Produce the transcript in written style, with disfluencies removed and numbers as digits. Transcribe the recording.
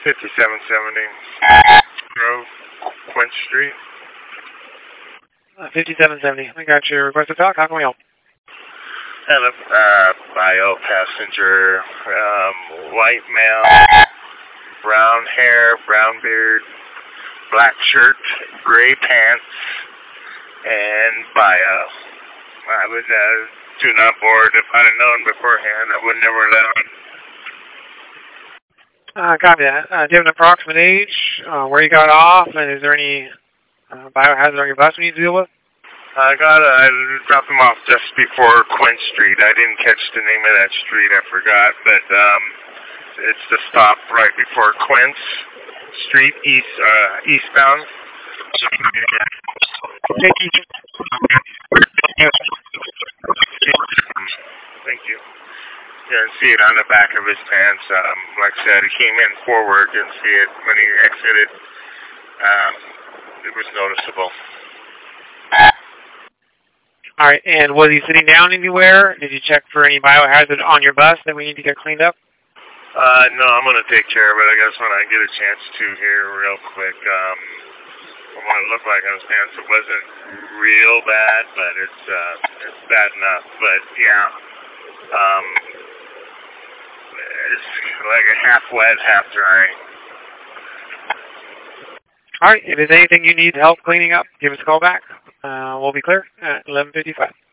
5770 Grove, Quince Street. 5770. I got your request to talk. How can we help? And a bio passenger, white male, brown hair, brown beard, black shirt, gray pants, and bio. I was do not board. If I'd have known beforehand, I would never let on. Copy that. Do you have an approximate age, where you got off, and is there any biohazard on your bus we need to deal with? I dropped him off just before Quince Street. I didn't catch the name of that street. I forgot, but it's the stop right before Quince Street, eastbound. Thank you. Thank you. You can see it on the back of his pants. Like I said, he came in forward. Didn't see it when he exited. It was noticeable. All right, and was he sitting down anywhere? Did you check for any biohazard on your bus that we need to get cleaned up? No, I'm going to take care of it. I guess when I get a chance to here real quick. From what it looked like on his pants, it wasn't real bad, but it's bad enough. But yeah, it's like a half wet, half dry. All right, if there's anything you need help cleaning up, give us a call back. We'll be clear at 11:55.